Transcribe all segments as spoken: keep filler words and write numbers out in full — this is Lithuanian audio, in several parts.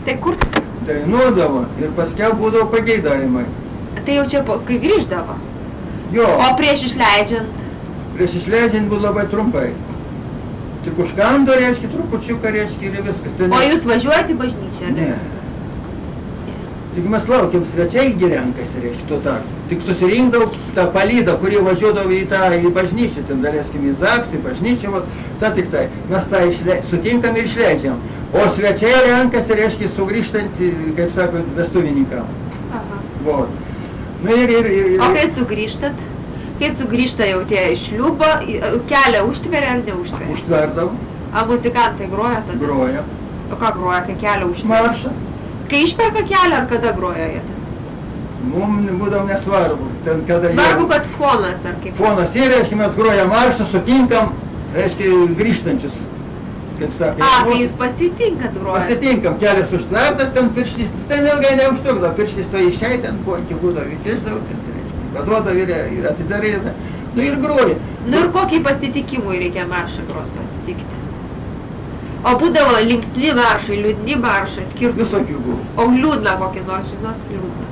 Tai kur? Dainuodavo ir paskiau būdavo pageidavimai. Tai jau čia, kai grįždavo? Jo. O prieš išleidžiant? Prieš išleidžiant buvo labai trumpai. Tik užkando, reiškia, trupučiuką, reiškia, ir viskas. O jūs važiuojate į bažnyčią? Ne. Tik mes laukiam svečiai renkasi, reiškia, tuo tarpu. Tik susirinkdavau tą palydą, kurį važiuodavo į tą į bažnyčią, ten daleiskim į Zaksį, į bažnyčią, vat, ta tik tai. Mes tą išle... sutinkam ir išleidžiam. O svečiai renkasi, reiškia, sugrįžtant, kaip sako, vestuvininkam. Aha. Vot. Nu ir, ir, ir, ir... O kai sugrįžtat? Kai sugrįžta jau tie iš liubo, kelią užtveria ar neužtveria? Užtverdavo. A muzikantai groja tada? Groja. O ką groja, kai kelią užtveria? Maršą. Kai išperka kelią ar kada groja jie? Mums būdavo nesvarbu. Ten, kada svarbu, jie... kad fonas ar kaip? Fonas ir, reiškia, mes grojam maršą, sutinkam, reiškia, grįžtančius. Kaip sakė. A, kai jūs pasitinkat grojat? Pasitinkam, kelias užtvertas, ten pirštis, ten ilgai neužtrukdavo, pirštis to išei, ten puikiai būdavo, įtiždavo, ten, reiškia, paduodavo ir, ir atidarydavo, nu ir groja. Nu ir kokį pasitikimui reikia maršą gros pasitikti? O būdavo linksmi maršai, liūdni maršai, skirtumai? Visokių buvo. O liūdna kokį nors, žinot, liūdna.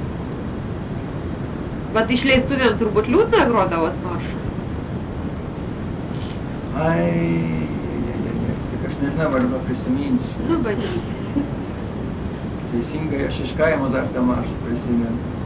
Bet išleistuvėm turbūt liūdna grodavot maršą? Ai, ai, ai, ai, tik aš nežinau, arba prisiminsiu. Nu, bandykite. Teisingai, aš iš kaimo dar tą maršą prisimenu.